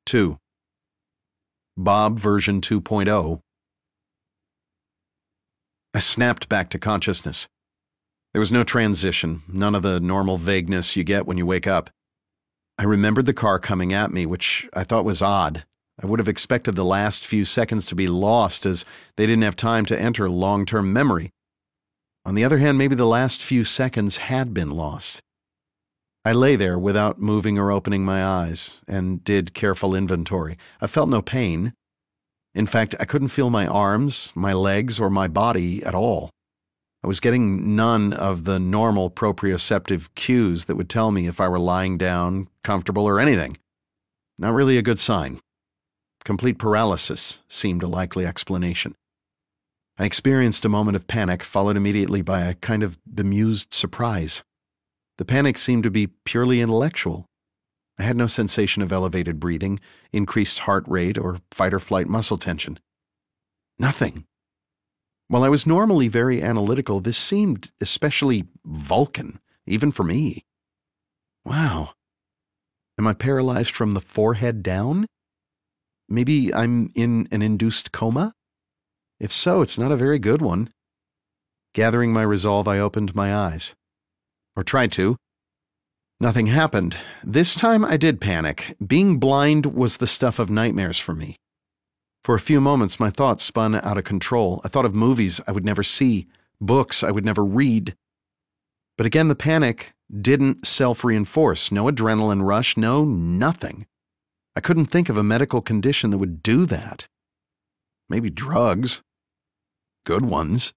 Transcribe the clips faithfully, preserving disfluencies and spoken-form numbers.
two. Bob version two point oh. I snapped back to consciousness. There was no transition, none of the normal vagueness you get when you wake up. I remembered the car coming at me, which I thought was odd. I would have expected the last few seconds to be lost, as they didn't have time to enter long-term memory. On the other hand, maybe the last few seconds had been lost. I lay there without moving or opening my eyes, and did careful inventory. I felt no pain. In fact, I couldn't feel my arms, my legs, or my body at all. I was getting none of the normal proprioceptive cues that would tell me if I were lying down, comfortable, or anything. Not really a good sign. Complete paralysis seemed a likely explanation. I experienced a moment of panic, followed immediately by a kind of bemused surprise. The panic seemed to be purely intellectual. I had no sensation of elevated breathing, increased heart rate, or fight-or-flight muscle tension. Nothing. While I was normally very analytical, this seemed especially Vulcan, even for me. Wow. Am I paralyzed from the forehead down? Maybe I'm in an induced coma? If so, it's not a very good one. Gathering my resolve, I opened my eyes. Or tried to. Nothing happened. This time I did panic. Being blind was the stuff of nightmares for me. For a few moments, my thoughts spun out of control. I thought of movies I would never see, books I would never read. But again, the panic didn't self-reinforce. No adrenaline rush, no nothing. I couldn't think of a medical condition that would do that. Maybe drugs. Good ones.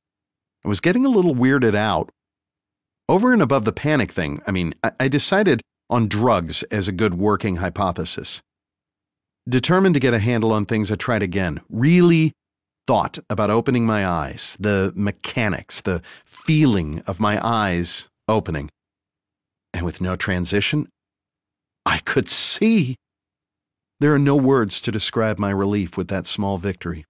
I was getting a little weirded out. Over and above the panic thing, I mean, I, I decided on drugs as a good working hypothesis. Determined to get a handle on things, I tried again. Really thought about opening my eyes, the mechanics, the feeling of my eyes opening. And with no transition, I could see. There are no words to describe my relief with that small victory.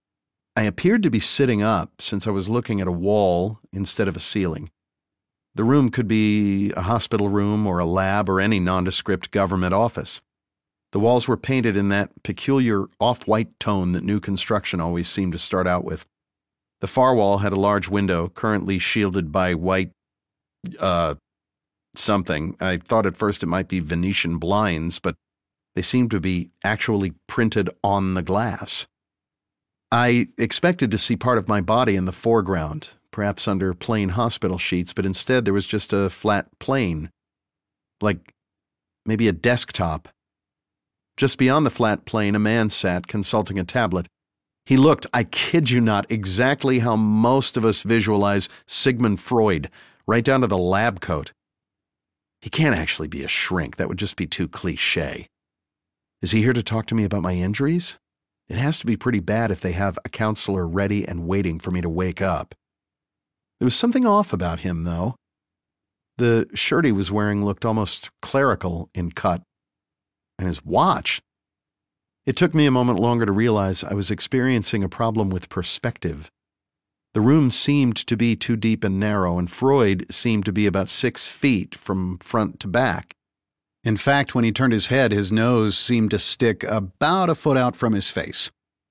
I appeared to be sitting up since I was looking at a wall instead of a ceiling. The room could be a hospital room or a lab or any nondescript government office. The walls were painted in that peculiar off-white tone that new construction always seemed to start out with. The far wall had a large window, currently shielded by white, uh, something. I thought at first it might be Venetian blinds, but they seemed to be actually printed on the glass. I expected to see part of my body in the foreground, perhaps under plain hospital sheets, but instead there was just a flat plane, like maybe a desktop. Just beyond the flat plane, a man sat consulting a tablet. He looked, I kid you not, exactly how most of us visualize Sigmund Freud, right down to the lab coat. He can't actually be a shrink. That would just be too cliché. Is he here to talk to me about my injuries? It has to be pretty bad if they have a counselor ready and waiting for me to wake up. There was something off about him, though. The shirt he was wearing looked almost clerical in cut. And his watch. It took me a moment longer to realize I was experiencing a problem with perspective. The room seemed to be too deep and narrow, and Freud seemed to be about six feet from front to back. In fact, when he turned his head, his nose seemed to stick about a foot out from his face.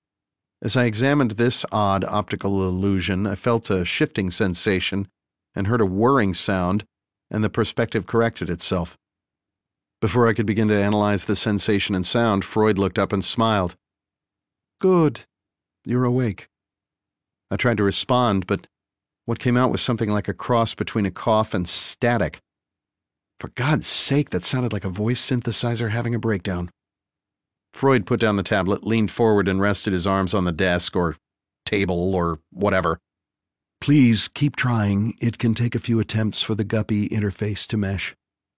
As I examined this odd optical illusion, I felt a shifting sensation and heard a whirring sound, and the perspective corrected itself. Before I could begin to analyze the sensation and sound, Freud looked up and smiled. Good. You're awake. I tried to respond, but what came out was something like a cross between a cough and static. For God's sake, that sounded like a voice synthesizer having a breakdown. Freud put down the tablet, leaned forward, and rested his arms on the desk or table or whatever. Please keep trying. It can take a few attempts for the guppy interface to mesh.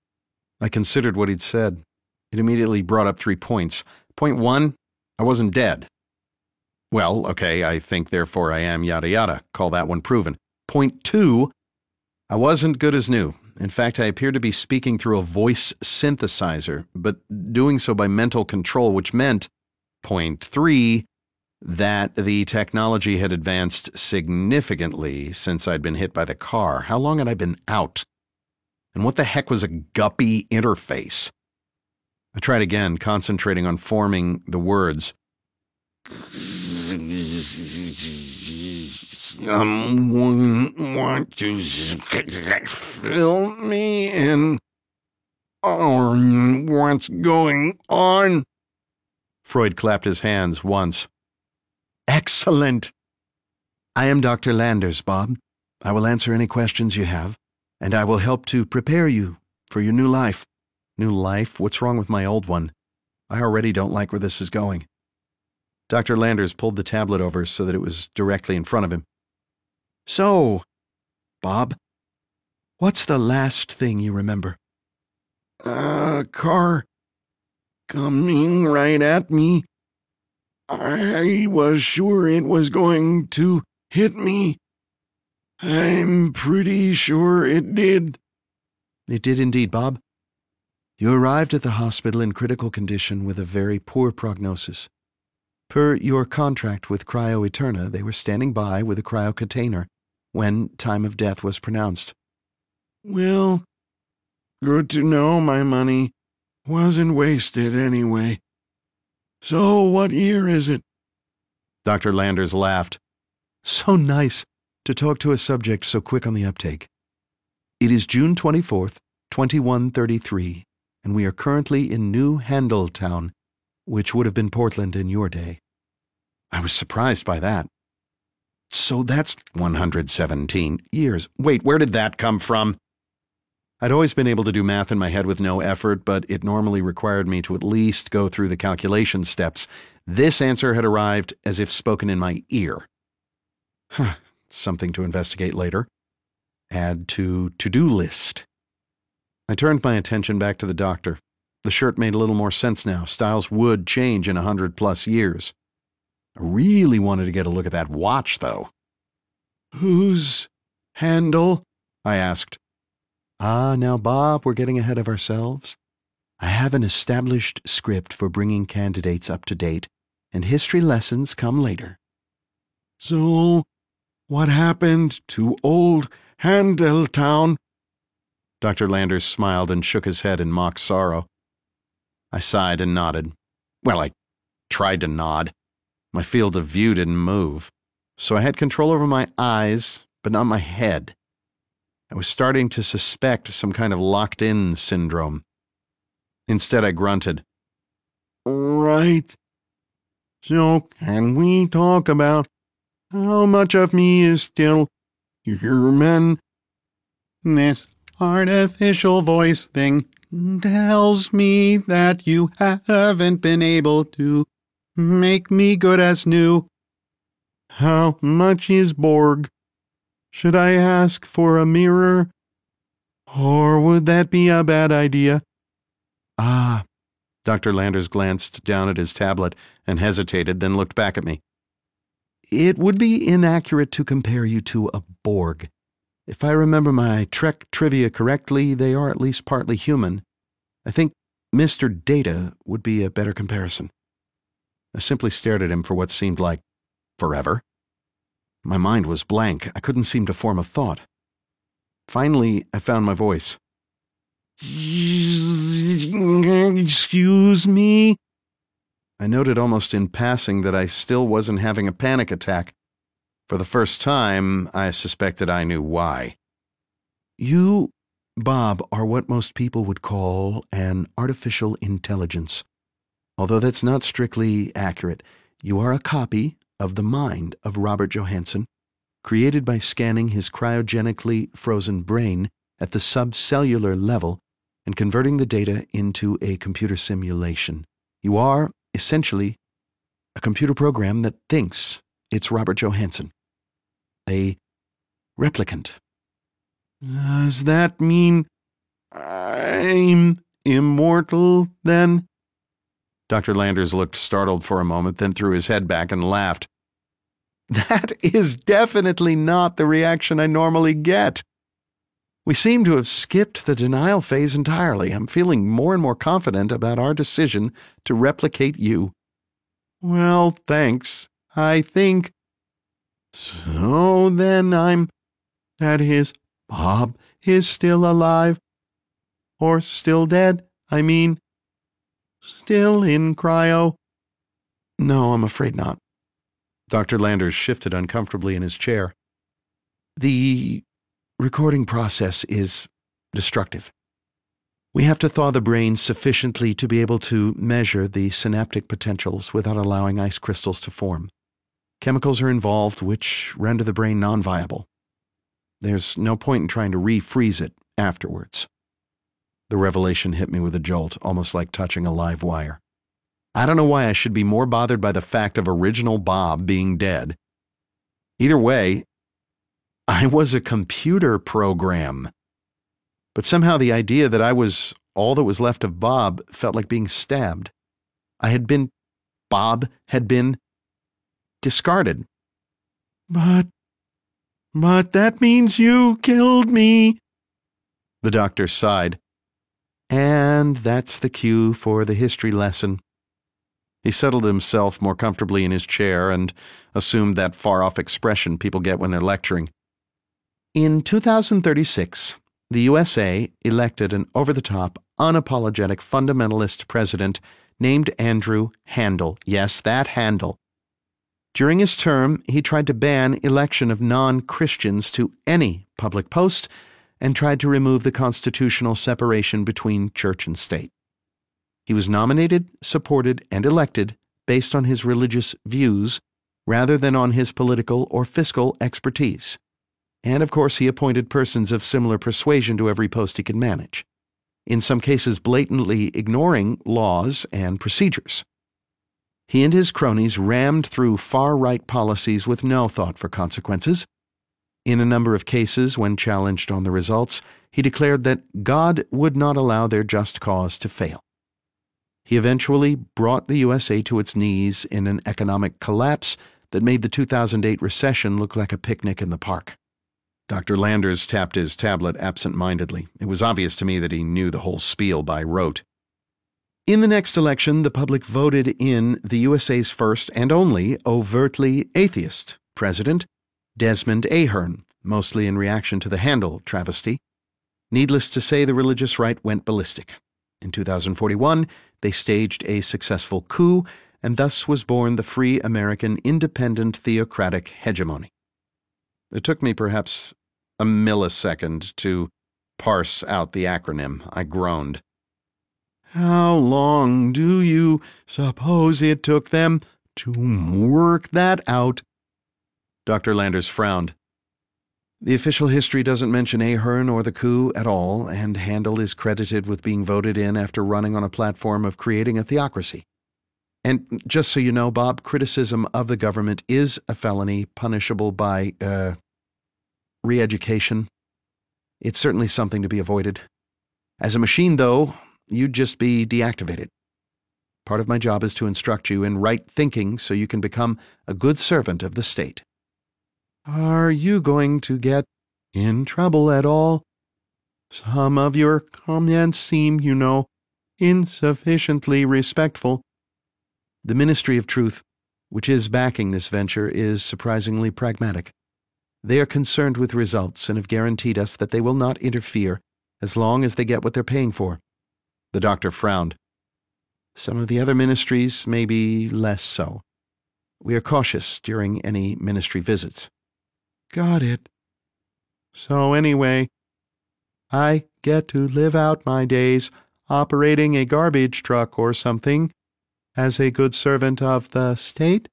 I considered what he'd said. It immediately brought up three points. Point one, I wasn't dead. Well, okay, I think therefore I am yada yada. Call that one proven. Point two, I wasn't good as new. In fact, I appeared to be speaking through a voice synthesizer, but doing so by mental control, which meant, point three, that the technology had advanced significantly since I'd been hit by the car. How long had I been out? And what the heck was a guppy interface? I tried again, concentrating on forming the words. Someone want to fill me in on what's going on? Freud clapped his hands once. Excellent! I am Doctor Landers, Bob. I will answer any questions you have, and I will help to prepare you for your new life. New life? What's wrong with my old one? I already don't like where this is going. Doctor Landers pulled the tablet over so that it was directly in front of him. So, Bob, what's the last thing you remember? A car coming right at me. I was sure it was going to hit me. I'm pretty sure it did. It did indeed, Bob. You arrived at the hospital in critical condition with a very poor prognosis. Per your contract with Cryo Eterna, they were standing by with a cryo container when time of death was pronounced. Well, good to know my money wasn't wasted anyway. So what year is it? Doctor Landers laughed. So nice to talk to a subject so quick on the uptake. It is June twenty-fourth, twenty-one thirty-three, and we are currently in New Handletown, which would have been Portland in your day. I was surprised by that. So that's one hundred seventeen years. Wait, where did that come from? I'd always been able to do math in my head with no effort, but it normally required me to at least go through the calculation steps. This answer had arrived as if spoken in my ear. Huh, something to investigate later. Add to to-do list. I turned my attention back to the doctor. The shirt made a little more sense now. Styles would change in a hundred plus years. I really wanted to get a look at that watch, though. Whose handle? I asked. Ah, now, Bob, we're getting ahead of ourselves. I have an established script for bringing candidates up to date, and history lessons come later. So, what happened to old Handletown? Doctor Landers smiled and shook his head in mock sorrow. I sighed and nodded. Well, I tried to nod. My field of view didn't move, so I had control over my eyes, but not my head. I was starting to suspect some kind of locked-in syndrome. Instead, I grunted. Right. So, can we talk about how much of me is still human? This artificial voice thing tells me that you haven't been able to make me good as new. How much is Borg? Should I ask for a mirror? Or would that be a bad idea? Ah, Doctor Landers glanced down at his tablet and hesitated, then looked back at me. It would be inaccurate to compare you to a Borg. If I remember my Trek trivia correctly, they are at least partly human. I think Mister Data would be a better comparison. I simply stared at him for what seemed like forever. My mind was blank. I couldn't seem to form a thought. Finally, I found my voice. Excuse me? I noted almost in passing that I still wasn't having a panic attack. For the first time, I suspected I knew why. You, Bob, are what most people would call an artificial intelligence. Although that's not strictly accurate, you are a copy of the mind of Robert Johansen, created by scanning his cryogenically frozen brain at the subcellular level and converting the data into a computer simulation. You are, essentially, a computer program that thinks it's Robert Johansen. A replicant. Does that mean I'm immortal, then? Doctor Landers looked startled for a moment, then threw his head back and laughed. That is definitely not the reaction I normally get. We seem to have skipped the denial phase entirely. I'm feeling more and more confident about our decision to replicate you. Well, thanks. I think. So then I'm. That is, Bob is still alive. Or still dead, I mean. still in cryo? No, I'm afraid not. Doctor Landers shifted uncomfortably in his chair. The recording process is destructive. We have to thaw the brain sufficiently to be able to measure the synaptic potentials without allowing ice crystals to form. Chemicals are involved which render the brain non-viable. There's no point in trying to refreeze it afterwards. The revelation hit me with a jolt, almost like touching a live wire. I don't know why I should be more bothered by the fact of original Bob being dead. Either way, I was a computer program. But somehow the idea that I was all that was left of Bob felt like being stabbed. I had been, Bob had been discarded. But, but that means you killed me. The doctor sighed. And that's the cue for the history lesson. He settled himself more comfortably in his chair and assumed that far-off expression people get when they're lecturing. In two thousand thirty-six, the U S A elected an over-the-top, unapologetic fundamentalist president named Andrew Handel. Yes, that Handel. During his term, he tried to ban election of non-Christians to any public post and tried to remove the constitutional separation between church and state. He was nominated, supported, and elected based on his religious views rather than on his political or fiscal expertise. And of course he appointed persons of similar persuasion to every post he could manage, in some cases blatantly ignoring laws and procedures. He and his cronies rammed through far-right policies with no thought for consequences. In a number of cases, when challenged on the results, he declared that God would not allow their just cause to fail. He eventually brought the U S A to its knees in an economic collapse that made the two thousand eight recession look like a picnic in the park. Doctor Landers tapped his tablet absent-mindedly. It was obvious to me that he knew the whole spiel by rote. In the next election, the public voted in the U S A's first and only overtly atheist president, Desmond Ahern, mostly in reaction to the Handel travesty. Needless to say, the religious right went ballistic. In two thousand forty-one, they staged a successful coup, and thus was born the free American independent theocratic hegemony. It took me perhaps a millisecond to parse out the acronym. I groaned. How long do you suppose it took them to work that out? Doctor Landers frowned. The official history doesn't mention Ahern or the coup at all, and Handel is credited with being voted in after running on a platform of creating a theocracy. And just so you know, Bob, criticism of the government is a felony punishable by, uh, re-education. It's certainly something to be avoided. As a machine, though, you'd just be deactivated. Part of my job is to instruct you in right thinking so you can become a good servant of the state. Are you going to get in trouble at all? Some of your comments seem, you know, insufficiently respectful. The Ministry of Truth, which is backing this venture, is surprisingly pragmatic. They are concerned with results and have guaranteed us that they will not interfere as long as they get what they're paying for. The doctor frowned. Some of the other ministries may be less so. We are cautious during any ministry visits. Got it. So anyway, I get to live out my days operating a garbage truck or something as a good servant of the state?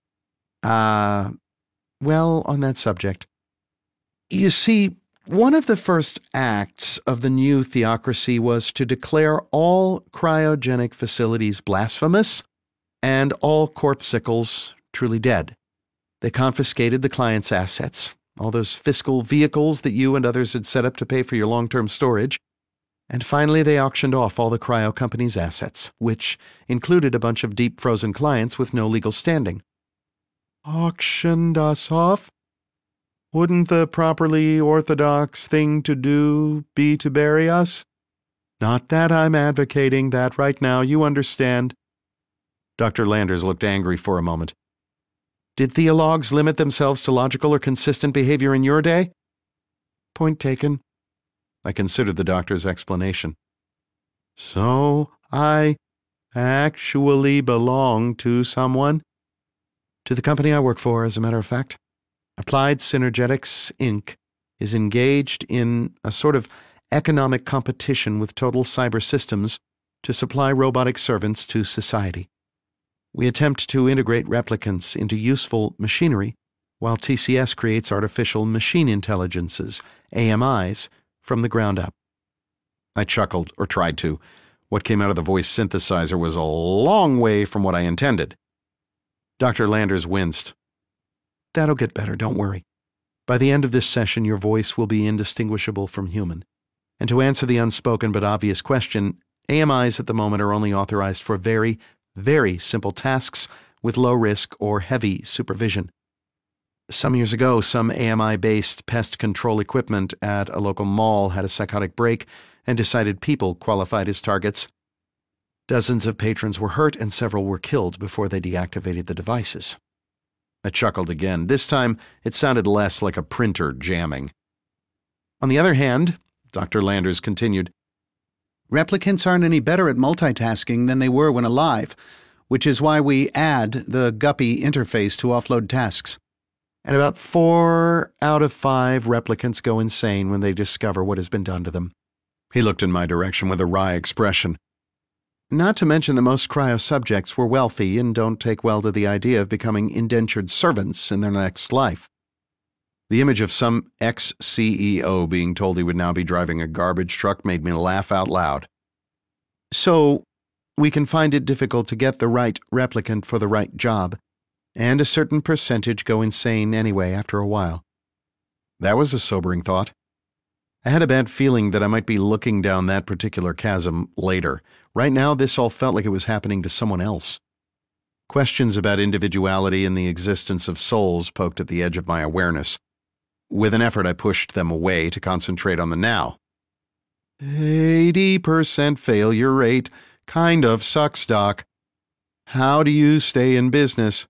Ah, uh, well, on that subject. You see, one of the first acts of the new theocracy was to declare all cryogenic facilities blasphemous and all corpuscles truly dead. They confiscated the client's assets, all those fiscal vehicles that you and others had set up to pay for your long-term storage, and finally they auctioned off all the cryo company's assets, which included a bunch of deep-frozen clients with no legal standing. Auctioned us off? Wouldn't the properly orthodox thing to do be to bury us? Not that I'm advocating that right now, you understand. Doctor Landers looked angry for a moment. Did theologues limit themselves to logical or consistent behavior in your day? Point taken. I considered the doctor's explanation. So I actually belong to someone? To the company I work for, as a matter of fact. Applied Synergetics, Incorporated is engaged in a sort of economic competition with Total Cyber Systems to supply robotic servants to society. We attempt to integrate replicants into useful machinery, while T C S creates artificial machine intelligences, A M Is, from the ground up. I chuckled, or tried to. What came out of the voice synthesizer was a long way from what I intended. Doctor Landers winced. That'll get better, don't worry. By the end of this session, your voice will be indistinguishable from human. And to answer the unspoken but obvious question, A M Is at the moment are only authorized for very, very simple tasks with low risk or heavy supervision. Some years ago, some A M I-based pest control equipment at a local mall had a psychotic break and decided people qualified as targets. Dozens of patrons were hurt and several were killed before they deactivated the devices. I chuckled again. This time, it sounded less like a printer jamming. On the other hand, Doctor Landers continued, replicants aren't any better at multitasking than they were when alive, which is why we add the Guppy interface to offload tasks. And about four out of five replicants go insane when they discover what has been done to them. He looked in my direction with a wry expression. Not to mention that most cryo subjects were wealthy and don't take well to the idea of becoming indentured servants in their next life. The image of some ex-C E O being told he would now be driving a garbage truck made me laugh out loud. So, we can find it difficult to get the right replicant for the right job, and a certain percentage go insane anyway after a while. That was a sobering thought. I had a bad feeling that I might be looking down that particular chasm later. Right now, this all felt like it was happening to someone else. Questions about individuality and the existence of souls poked at the edge of my awareness. With an effort, I pushed them away to concentrate on the now. eighty percent failure rate. Kind of sucks, Doc. How do you stay in business?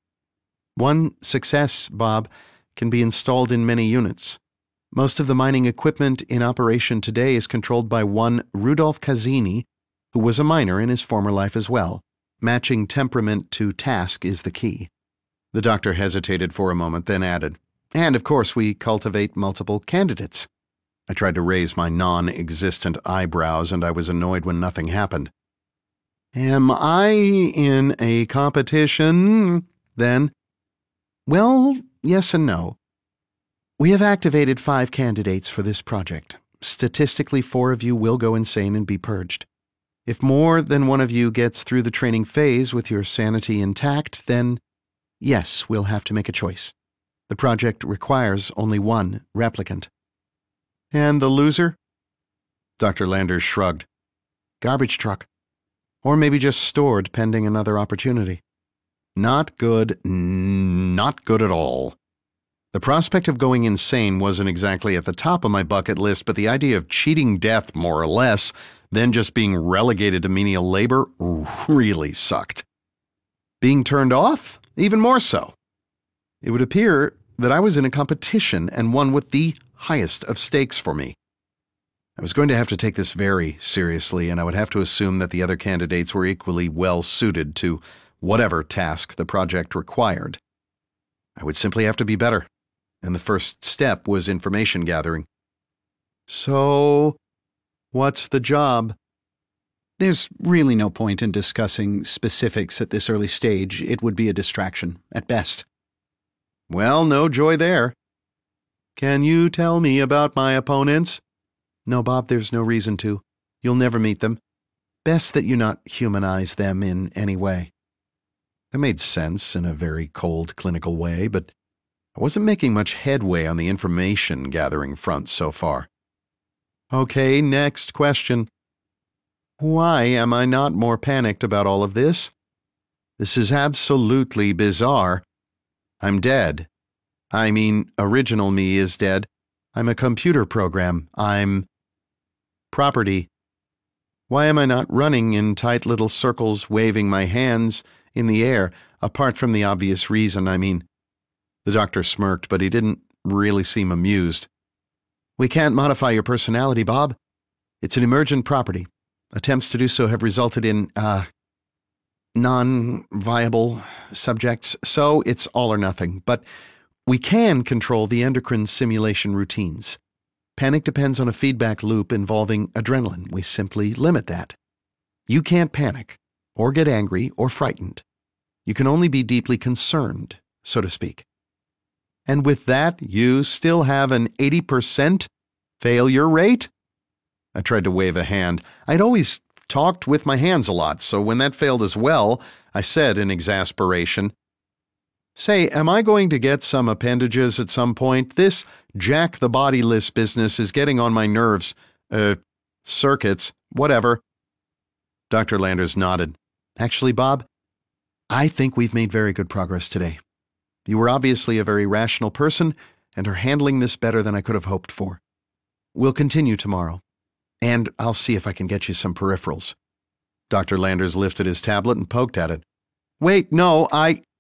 One success, Bob, can be installed in many units. Most of the mining equipment in operation today is controlled by one Rudolph Cazzini, who was a miner in his former life as well. Matching temperament to task is the key. The doctor hesitated for a moment, then added, and of course we cultivate multiple candidates. I tried to raise my non-existent eyebrows, and I was annoyed when nothing happened. Am I in a competition, then? Well, yes and no. We have activated five candidates for this project. Statistically, four of you will go insane and be purged. If more than one of you gets through the training phase with your sanity intact, then yes, we'll have to make a choice. The project requires only one replicant. And the loser? Doctor Landers shrugged. Garbage truck. Or maybe just stored pending another opportunity. Not good, not good at all. The prospect of going insane wasn't exactly at the top of my bucket list, but the idea of cheating death, more or less, then just being relegated to menial labor really sucked. Being turned off? Even more so. It would appear that I was in a competition and one with the highest of stakes for me. I was going to have to take this very seriously, and I would have to assume that the other candidates were equally well suited to whatever task the project required. I would simply have to be better, and the first step was information gathering. So, what's the job? There's really no point in discussing specifics at this early stage. It would be a distraction, at best. Well, no joy there. Can you tell me about my opponents? No, Bob, there's no reason to. You'll never meet them. Best that you not humanize them in any way. That made sense in a very cold, clinical way, but I wasn't making much headway on the information gathering front so far. Okay, next question. Why am I not more panicked about all of this? This is absolutely bizarre. I'm dead. I mean, original me is dead. I'm a computer program. I'm property. Why am I not running in tight little circles, waving my hands in the air, apart from the obvious reason, I mean? The doctor smirked, but he didn't really seem amused. We can't modify your personality, Bob. It's an emergent property. Attempts to do so have resulted in, uh, non-viable subjects, so it's all or nothing. But we can control the endocrine stimulation routines. Panic depends on a feedback loop involving adrenaline. We simply limit that. You can't panic, or get angry, or frightened. You can only be deeply concerned, so to speak. And with that, you still have an eighty percent failure rate? I tried to wave a hand. I'd always talked with my hands a lot, so when that failed as well, I said in exasperation, "Say, am I going to get some appendages at some point? This Jack the Bodyless business is getting on my nerves. Uh, circuits, whatever." Doctor Landers nodded. "Actually, Bob, I think we've made very good progress today. You were obviously a very rational person and are handling this better than I could have hoped for. We'll continue tomorrow, and I'll see if I can get you some peripherals." Doctor Landers lifted his tablet and poked at it. "Wait, no, I..."